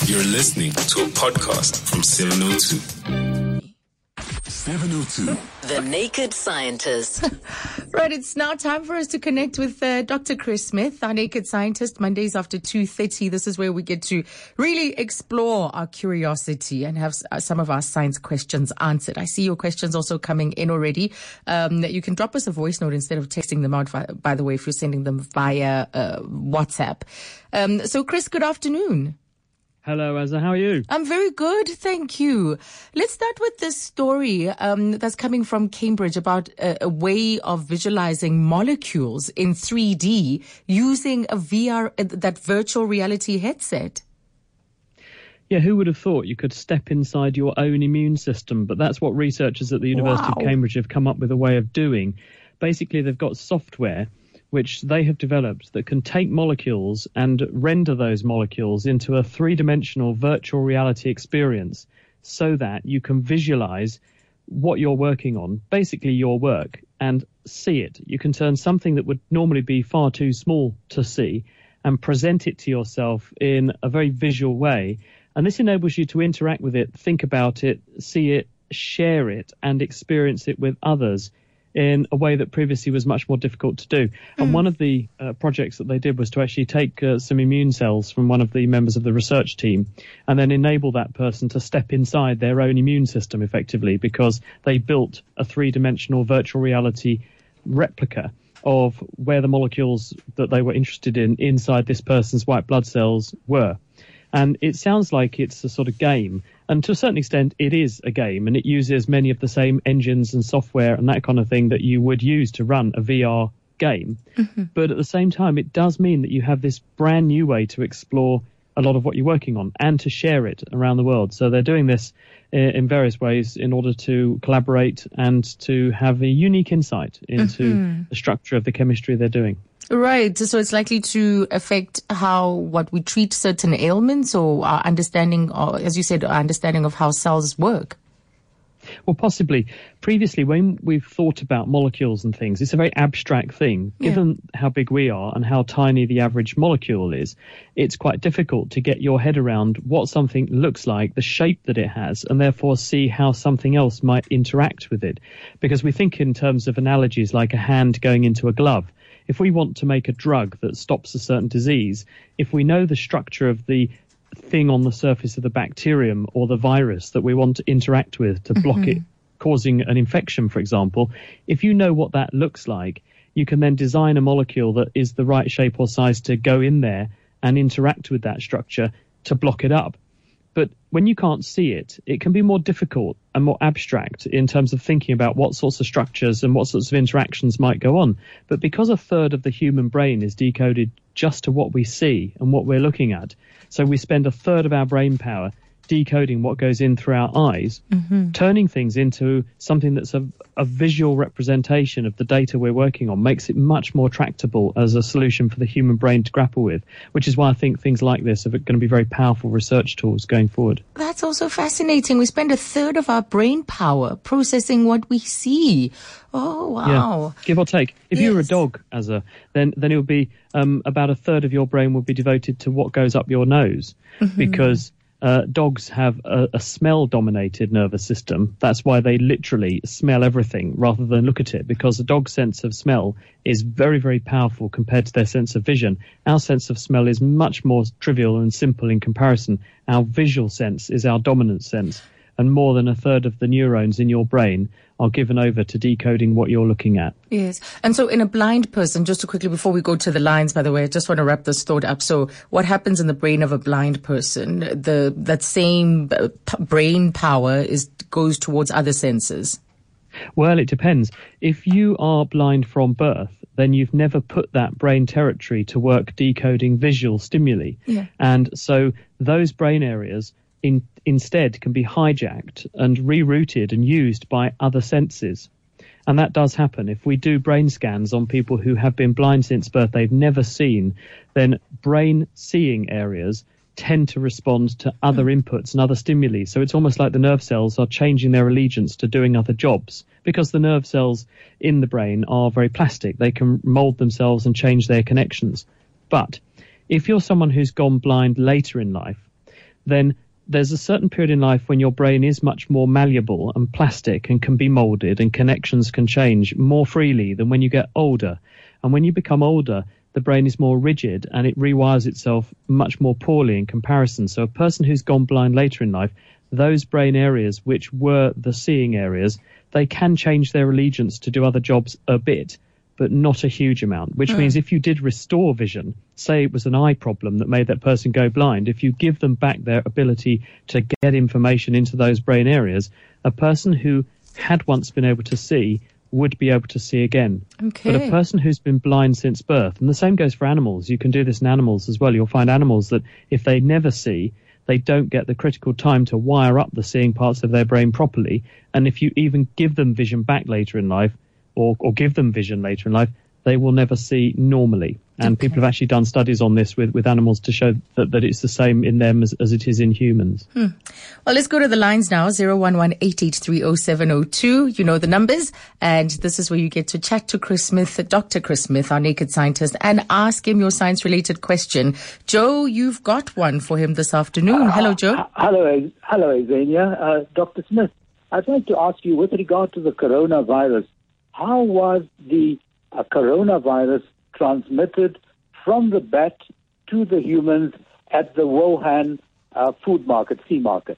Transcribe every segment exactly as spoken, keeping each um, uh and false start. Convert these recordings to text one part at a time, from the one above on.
You're listening to a podcast from seven oh two. seven oh two. The Naked Scientist. Right, it's now time for us to connect with uh, Doctor Chris Smith, our Naked Scientist, Mondays after two thirty. This is where we get to really explore our curiosity and have uh, some of our science questions answered. I see your questions also coming in already. Um, you can drop us a voice note instead of texting them out, by, by the way, if you're sending them via uh, WhatsApp. Um, so, Chris, good afternoon. Hello, Azza. How are you? I'm very good, thank you. Let's start with this story um, that's coming from Cambridge about a, a way of visualizing molecules in three D using a V R, uh, that virtual reality headset. Yeah, who would have thought you could step inside your own immune system? But that's what researchers at the University Wow. of Cambridge have come up with a way of doing. Basically, they've got software which they have developed that can take molecules and render those molecules into a three-dimensional virtual reality experience so that you can visualize what you're working on, basically your work, and see it. You can turn something that would normally be far too small to see and present it to yourself in a very visual way. And this enables you to interact with it, think about it, see it, share it, and experience it with others in a way that previously was much more difficult to do. Mm. And one of the uh, projects that they did was to actually take uh, some immune cells from one of the members of the research team and then enable that person to step inside their own immune system effectively, because they built a three-dimensional virtual reality replica of where the molecules that they were interested in inside this person's white blood cells were. And it sounds like it's a sort of game. And to a certain extent, it is a game. And it uses many of the same engines and software and that kind of thing that you would use to run a V R game. Mm-hmm. But at the same time, it does mean that you have this brand new way to explore a lot of what you're working on and to share it around the world. So they're doing this in various ways in order to collaborate and to have a unique insight into mm-hmm. the structure of the chemistry they're doing. Right. So it's likely to affect how, what we treat certain ailments, or our understanding, or as you said, our understanding of how cells work. Well, possibly. Previously, when we've thought about molecules and things, it's a very abstract thing. Yeah. Given how big we are and how tiny the average molecule is, it's quite difficult to get your head around what something looks like, the shape that it has, and therefore see how something else might interact with it. Because we think in terms of analogies like a hand going into a glove. If we want to make a drug that stops a certain disease, if we know the structure of the thing on the surface of the bacterium or the virus that we want to interact with to block mm-hmm. it causing an infection, for example, if you know what that looks like, you can then design a molecule that is the right shape or size to go in there and interact with that structure to block it up. But when you can't see it, it can be more difficult and more abstract in terms of thinking about what sorts of structures and what sorts of interactions might go on. But because a third of the human brain is decoded just to what we see and what we're looking at, so we spend a third of our brain power decoding what goes in through our eyes, mm-hmm. turning things into something that's a, a visual representation of the data we're working on makes it much more tractable as a solution for the human brain to grapple with, which is why I think things like this are going to be very powerful research tools going forward. That's also fascinating. We spend a third of our brain power processing what we see. Oh, wow. Yeah, give or take. If yes. you were a dog, as a, then then it would be um, about a third of your brain would be devoted to what goes up your nose, mm-hmm. because Uh, dogs have a, a smell-dominated nervous system. That's why they literally smell everything rather than look at it, because a dog's sense of smell is very, very powerful compared to their sense of vision. Our sense of smell is much more trivial and simple in comparison. Our visual sense is our dominant sense, and more than a third of the neurons in your brain are given over to decoding what you're looking at. Yes. And so in a blind person, just to quickly, before we go to the lines, by the way, I just want to wrap this thought up. So what happens in the brain of a blind person? The that same p- brain power is goes towards other senses. Well, it depends. If you are blind from birth, then you've never put that brain territory to work decoding visual stimuli. Yeah. And so those brain areas in, instead can be hijacked and rerouted and used by other senses. And that does happen. If we do brain scans on people who have been blind since birth, they've never seen, then brain seeing areas tend to respond to other inputs and other stimuli. So it's almost like the nerve cells are changing their allegiance to doing other jobs, because the nerve cells in the brain are very plastic. They can mold themselves and change their connections. But if you're someone who's gone blind later in life, then there's a certain period in life when your brain is much more malleable and plastic and can be molded and connections can change more freely than when you get older. And when you become older, the brain is more rigid and it rewires itself much more poorly in comparison. So a person who's gone blind later in life, those brain areas which were the seeing areas, they can change their allegiance to do other jobs a bit, but not a huge amount, which mm. means if you did restore vision, say it was an eye problem that made that person go blind, if you give them back their ability to get information into those brain areas, a person who had once been able to see would be able to see again. Okay. But a person who's been blind since birth, and the same goes for animals, you can do this in animals as well, you'll find animals that if they never see, they don't get the critical time to wire up the seeing parts of their brain properly, and if you even give them vision back later in life, Or, or give them vision later in life, they will never see normally. And okay. people have actually done studies on this with, with animals to show that, that it's the same in them as, as it is in humans. Hmm. Well, let's go to the lines now, zero one one eight eight three zero seven zero two. You know the numbers. And this is where you get to chat to Chris Smith, Doctor Chris Smith, our naked scientist, and ask him your science-related question. Joe, you've got one for him this afternoon. Uh, hello, Joe. Uh, hello, hello, Xenia. Uh, Doctor Smith, I'd like to ask you, with regard to the coronavirus, how was the uh, coronavirus transmitted from the bat to the humans at the Wuhan uh, food market, sea market?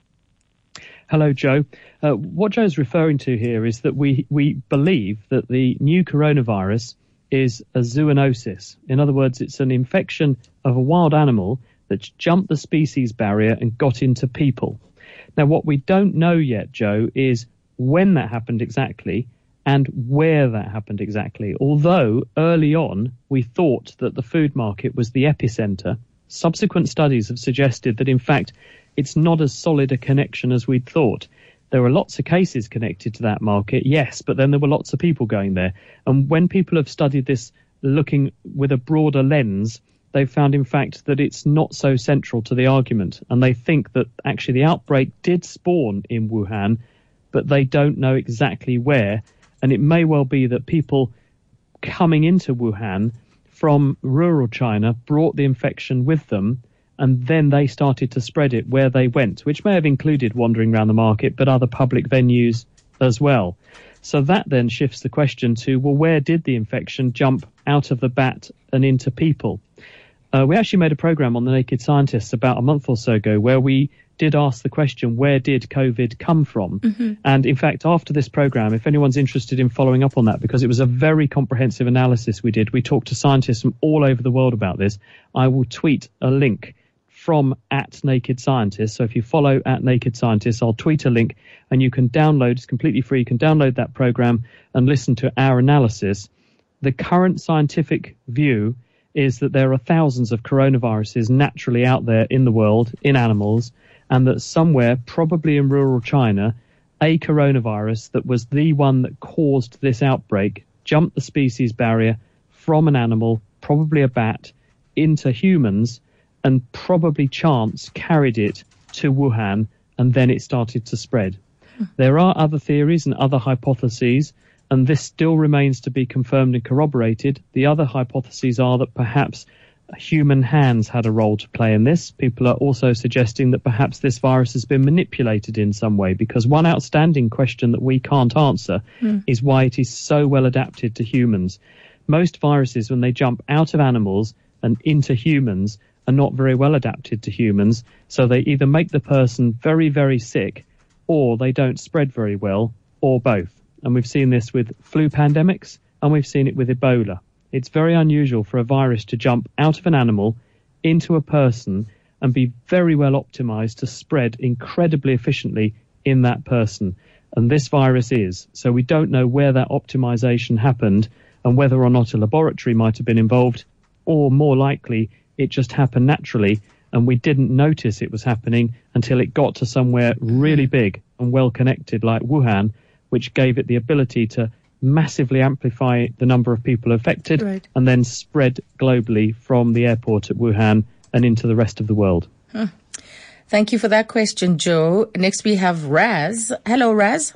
Hello, Joe. Uh, what Joe's referring to here is that we, we believe that the new coronavirus is a zoonosis. In other words, it's an infection of a wild animal that's jumped the species barrier and got into people. Now, what we don't know yet, Joe, is when that happened exactly, and where that happened exactly. Although early on we thought that the food market was the epicenter, subsequent studies have suggested that in fact it's not as solid a connection as we'd thought. There were lots of cases connected to that market, yes, but then there were lots of people going there. And when people have studied this looking with a broader lens, they've found in fact that it's not so central to the argument. And they think that actually the outbreak did spawn in Wuhan, but they don't know exactly where. And it may well be that people coming into Wuhan from rural China brought the infection with them, and then they started to spread it where they went, which may have included wandering around the market, but other public venues as well. So that then shifts the question to, well, where did the infection jump out of the bat and into people? Uh, we actually made a program on the Naked Scientists about a month or so ago where we did ask the question, where did COVID come from? Mm-hmm. And in fact, after this program, if anyone's interested in following up on that, because it was a very comprehensive analysis we did, we talked to scientists from all over the world about this. I will tweet a link from at Naked Scientists. So if you follow at Naked Scientists, I'll tweet a link and you can download, it's completely free, you can download that program and listen to our analysis. The current scientific view is that there are thousands of coronaviruses naturally out there in the world, in animals, and that somewhere, probably in rural China, a coronavirus that was the one that caused this outbreak jumped the species barrier from an animal, probably a bat, into humans, and probably chance carried it to Wuhan, and then it started to spread. There are other theories and other hypotheses, and this still remains to be confirmed and corroborated. The other hypotheses are that perhaps human hands had a role to play in this. People are also suggesting that perhaps this virus has been manipulated in some way, because one outstanding question that we can't answer mm. is why it is so well adapted to humans. Most viruses, when they jump out of animals and into humans, are not very well adapted to humans, so they either make the person very, very sick, or they don't spread very well, or both. And we've seen this with flu pandemics, and we've seen it with Ebola. It's very unusual for a virus to jump out of an animal into a person and be very well optimized to spread incredibly efficiently in that person. And this virus is. So we don't know where that optimization happened and whether or not a laboratory might have been involved, or more likely it just happened naturally and we didn't notice it was happening until it got to somewhere really big and well connected like Wuhan, which gave it the ability to massively amplify the number of people affected right. and then spread globally from the airport at Wuhan and into the rest of the world. Huh. Thank you for that question, Joe. Next we have Raz. Hello, Raz.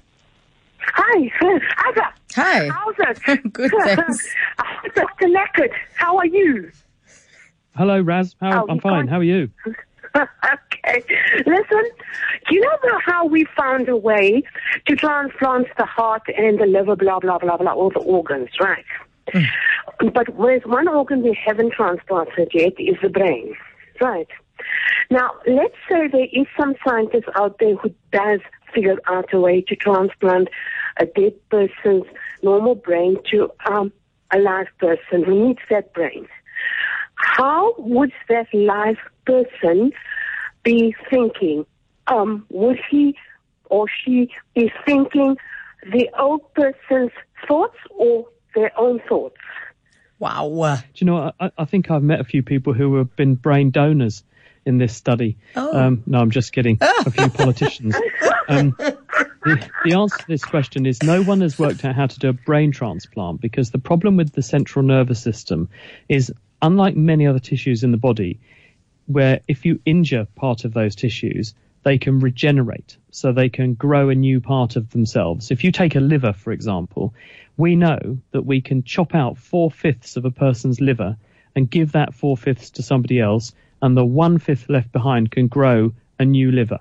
Hi. Hi. Hi. How's it? Good, thanks. I'm disconnected. How are you? Hello, Raz. How, oh, I'm fine. Got... How are you? Okay. Listen, you know how we found a way to transplant the heart and the liver, blah, blah, blah, blah, all the organs, right? Mm. But there's one organ we haven't transplanted yet is the brain, right? Now, let's say there is some scientist out there who does figure out a way to transplant a dead person's normal brain to um, a live person who needs that brain. How would that live person be thinking? Um, would he or she be thinking the old person's thoughts or their own thoughts? Wow. Do you know, I, I think I've met a few people who have been brain donors in this study. Oh. Um, no, I'm just kidding. A few politicians. Um, the, the answer to this question is no one has worked out how to do a brain transplant, because the problem with the central nervous system is, unlike many other tissues in the body, where if you injure part of those tissues, they can regenerate, so they can grow a new part of themselves. If you take a liver, for example, we know that we can chop out four-fifths of a person's liver and give that four-fifths to somebody else, and the one-fifth left behind can grow a new liver.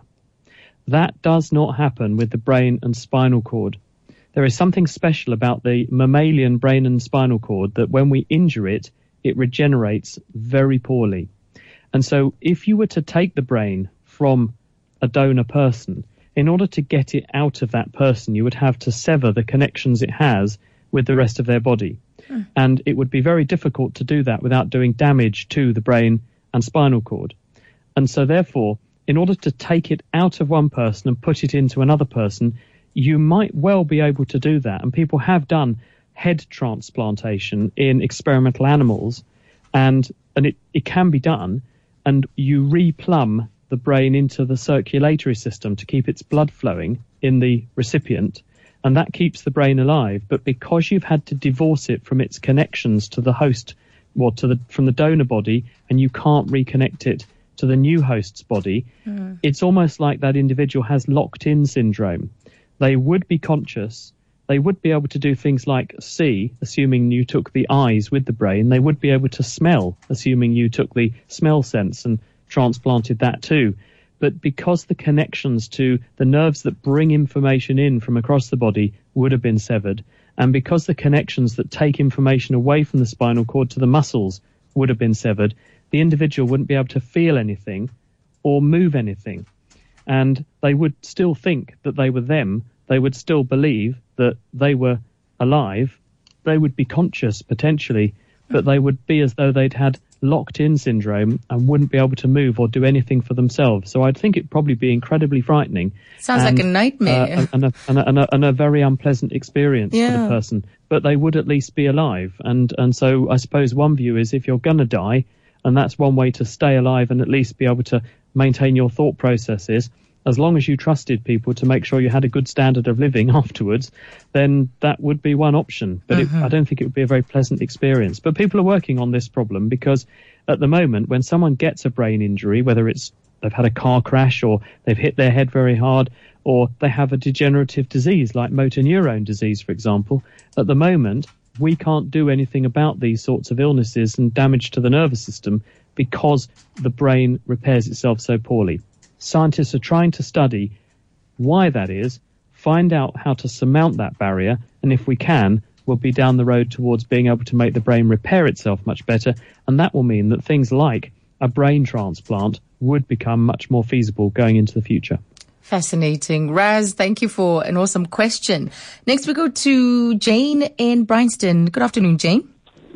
That does not happen with the brain and spinal cord. There is something special about the mammalian brain and spinal cord that when we injure it, it regenerates very poorly. And so if you were to take the brain from a donor person, in order to get it out of that person, you would have to sever the connections it has with the rest of their body. Mm. And it would be very difficult to do that without doing damage to the brain and spinal cord. And so therefore, in order to take it out of one person and put it into another person, you might well be able to do that. And people have done head transplantation in experimental animals, and and it, it can be done, and you replumb the brain into the circulatory system to keep its blood flowing in the recipient, and that keeps the brain alive. But because you've had to divorce it from its connections to the host, or to the from the donor body, and you can't reconnect it to the new host's body, mm. it's almost like that individual has locked-in syndrome. They would be conscious. They would be able to do things like see, assuming you took the eyes with the brain. They would be able to smell, assuming you took the smell sense and transplanted that too. But because the connections to the nerves that bring information in from across the body would have been severed, and because the connections that take information away from the spinal cord to the muscles would have been severed, the individual wouldn't be able to feel anything or move anything. And they would still think that they were them. They would still believe that they were alive. They would be conscious potentially, but they would be as though they'd had locked-in syndrome and wouldn't be able to move or do anything for themselves. So I'd think it'd probably be incredibly frightening. Sounds and, like a nightmare. Uh, and, a, and, a, and, a, and a very unpleasant experience yeah. for the person. But they would at least be alive. And, and so I suppose one view is, if you're going to die, and that's one way to stay alive and at least be able to maintain your thought processes, as long as you trusted people to make sure you had a good standard of living afterwards, then that would be one option. But mm-hmm. it, I don't think it would be a very pleasant experience. But people are working on this problem, because at the moment, when someone gets a brain injury, whether it's they've had a car crash or they've hit their head very hard, or they have a degenerative disease like motor neurone disease, for example, at the moment, we can't do anything about these sorts of illnesses and damage to the nervous system because the brain repairs itself so poorly. Scientists are trying to study why that is, find out how to surmount that barrier, and if we can, we'll be down the road towards being able to make the brain repair itself much better, and that will mean that things like a brain transplant would become much more feasible going into the future. Fascinating. Raz, thank you for an awesome question. Next we go to Jane in Bryanston. Good afternoon, Jane.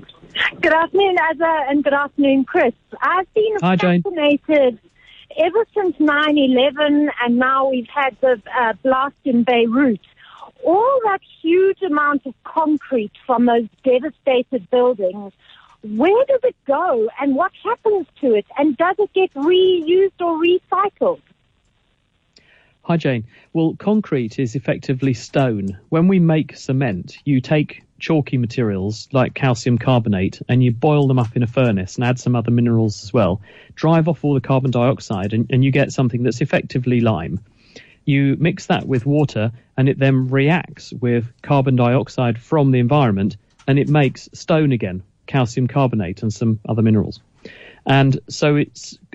Good afternoon, Azza, and good afternoon, Chris. I've been Hi, fascinated Jane. ever since nine eleven, and now we've had the uh, blast in Beirut. All that huge amount of concrete from those devastated buildings, where does it go, and what happens to it, and does it get reused or recycled? Hi, Jane. Well, concrete is effectively stone. When we make cement, you take chalky materials like calcium carbonate and you boil them up in a furnace and add some other minerals as well, drive off all the carbon dioxide, and, and you get something that's effectively lime. You mix that with water and it then reacts with carbon dioxide from the environment and it makes stone again, calcium carbonate and some other minerals. And so it's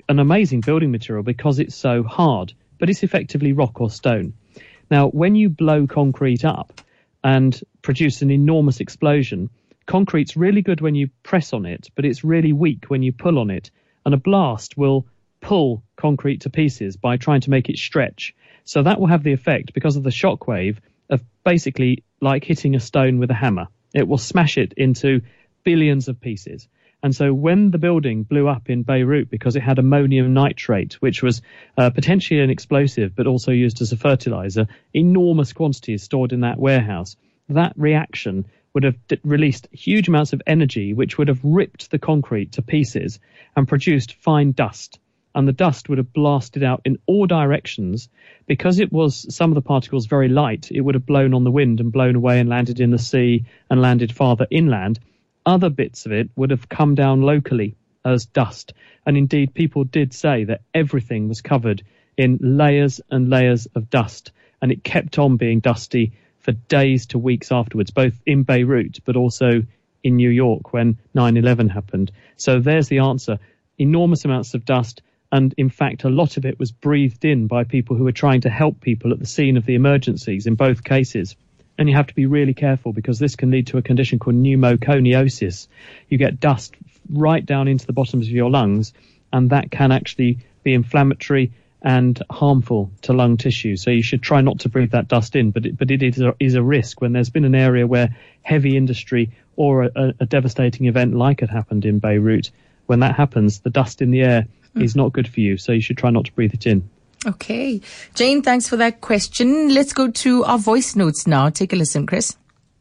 an amazing building material because it's so hard, but it's effectively rock or stone. Now, when you blow concrete up and produce an enormous explosion, concrete's really good when you press on it, but it's really weak when you pull on it. And a blast will pull concrete to pieces by trying to make it stretch. So that will have the effect, because of the shock wave, of basically like hitting a stone with a hammer. It will smash it into billions of pieces. And so when the building blew up in Beirut, because it had ammonium nitrate, which was uh, potentially an explosive, but also used as a fertilizer, enormous quantities stored in that warehouse, that reaction would have d- released huge amounts of energy, which would have ripped the concrete to pieces and produced fine dust. And the dust would have blasted out in all directions. Because it was some of the particles very light, it would have blown on the wind and blown away and landed in the sea and landed farther inland. Other bits of it would have come down locally as dust. And indeed, people did say that everything was covered in layers and layers of dust. And it kept on being dusty for days to weeks afterwards, both in Beirut, but also in New York when nine eleven happened. So there's the answer. Enormous amounts of dust. And in fact, a lot of it was breathed in by people who were trying to help people at the scene of the emergencies in both cases. And you have to be really careful, because this can lead to a condition called pneumoconiosis. You get dust right down into the bottoms of your lungs, and that can actually be inflammatory and harmful to lung tissue. So you should try not to breathe that dust in, but it, but it is a, is a risk when there's been an area where heavy industry or a, a devastating event like it happened in Beirut. When that happens, the dust in the air mm. is not good for you, so you should try not to breathe it in. Okay. Jane, thanks for that question. Let's go to our voice notes now. Take a listen, Chris.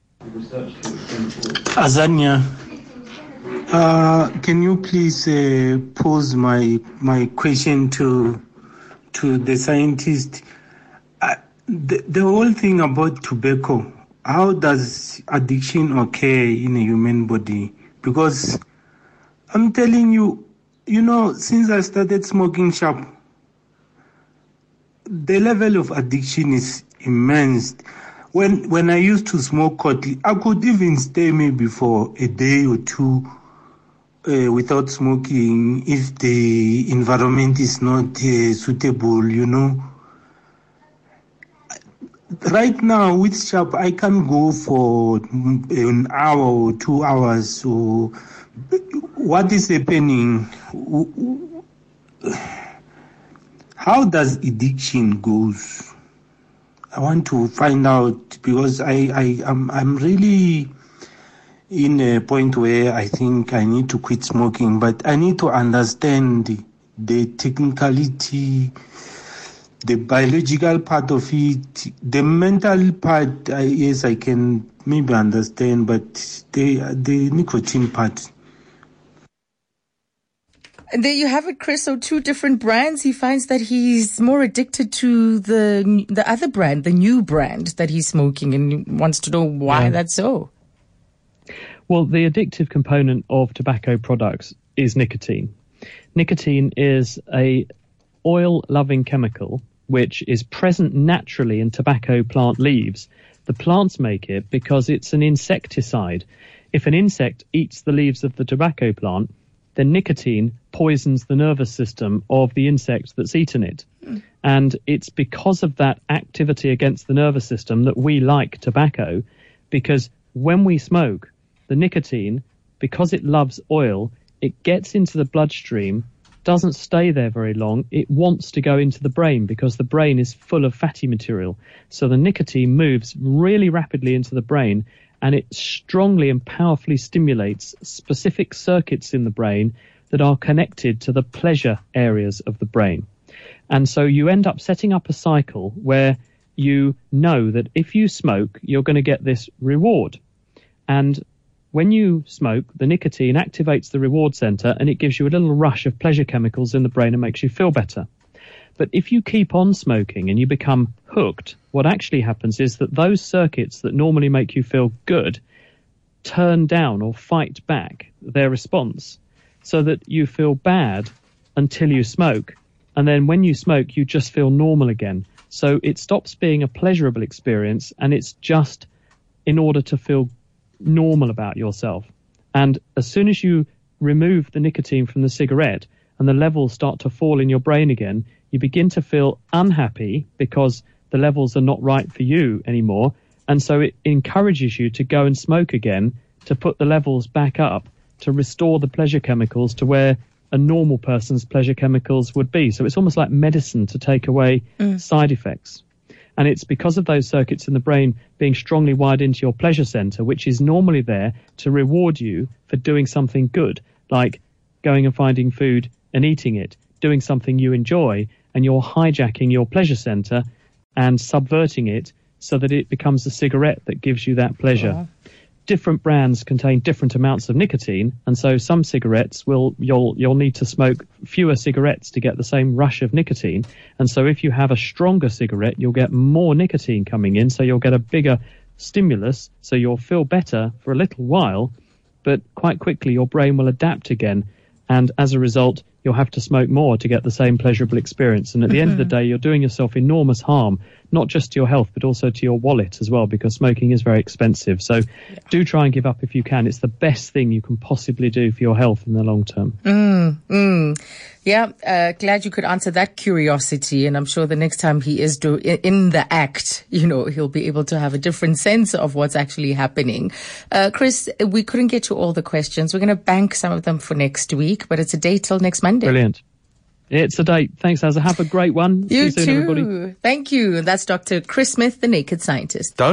Azania, uh, can you please uh, pose my my question to to the scientist? Uh, the, the whole thing about tobacco, how does addiction occur in a human body? Because I'm telling you, you know, since I started smoking sharp, the level of addiction is immense. When when I used to smoke Kotli, I could even stay maybe for a day or two uh, without smoking if the environment is not uh, suitable, you know. Right now with sharp, I can go for an hour or two hours. So what is happening? How does addiction goes? I want to find out, because I, I, I'm, I'm really in a point where I think I need to quit smoking, but I need to understand the, the technicality, the biological part of it, the mental part. I, yes, I can maybe understand, but the the nicotine part. And there you have it, Chris. So two different brands. He finds that he's more addicted to the the other brand, the new brand that he's smoking, and wants to know why yeah. that's so. Well, the addictive component of tobacco products is nicotine. Nicotine is a oil-loving chemical which is present naturally in tobacco plant leaves. The plants make it because it's an insecticide. If an insect eats the leaves of the tobacco plant, then nicotine poisons the nervous system of the insect that's eaten it. Mm. And it's because of that activity against the nervous system that we like tobacco, because when we smoke, the nicotine, because it loves oil, it gets into the bloodstream, doesn't stay there very long. It wants to go into the brain because the brain is full of fatty material. So the nicotine moves really rapidly into the brain, and it strongly and powerfully stimulates specific circuits in the brain that are connected to the pleasure areas of the brain. And so you end up setting up a cycle where you know that if you smoke, you're going to get this reward. And when you smoke, the nicotine activates the reward center, and it gives you a little rush of pleasure chemicals in the brain and makes you feel better. But if you keep on smoking and you become hooked, what actually happens is that those circuits that normally make you feel good turn down or fight back their response, so that you feel bad until you smoke. And then when you smoke, you just feel normal again. So it stops being a pleasurable experience, and it's just in order to feel normal about yourself. And as soon as you remove the nicotine from the cigarette, and and the levels start to fall in your brain again, you begin to feel unhappy because the levels are not right for you anymore. And so it encourages you to go and smoke again, to put the levels back up, to restore the pleasure chemicals to where a normal person's pleasure chemicals would be. So it's almost like medicine to take away mm. side effects. And it's because of those circuits in the brain being strongly wired into your pleasure center, which is normally there to reward you for doing something good, like going and finding food and eating it, doing something you enjoy, and you're hijacking your pleasure center and subverting it so that it becomes a cigarette that gives you that pleasure. Oh. Different brands contain different amounts of nicotine, and so some cigarettes will you'll you'll need to smoke fewer cigarettes to get the same rush of nicotine. And so if you have a stronger cigarette, you'll get more nicotine coming in, so you'll get a bigger stimulus, so you'll feel better for a little while, but quite quickly your brain will adapt again, and as a result you'll have to smoke more to get the same pleasurable experience. And at the mm-hmm. end of the day, you're doing yourself enormous harm, not just to your health, but also to your wallet as well, because smoking is very expensive. So yeah. do try and give up if you can. It's the best thing you can possibly do for your health in the long term. Mm, mm. Yeah, uh, glad you could answer that curiosity. And I'm sure the next time he is do in the act, you know, he'll be able to have a different sense of what's actually happening. Uh, Chris, we couldn't get to all the questions. We're going to bank some of them for next week, but it's a date till next Monday. Brilliant. It's a date. Thanks, Azza. Have a great one. You See you soon, too. everybody. Thank you. That's Doctor Chris Smith, the Naked Scientist. Don't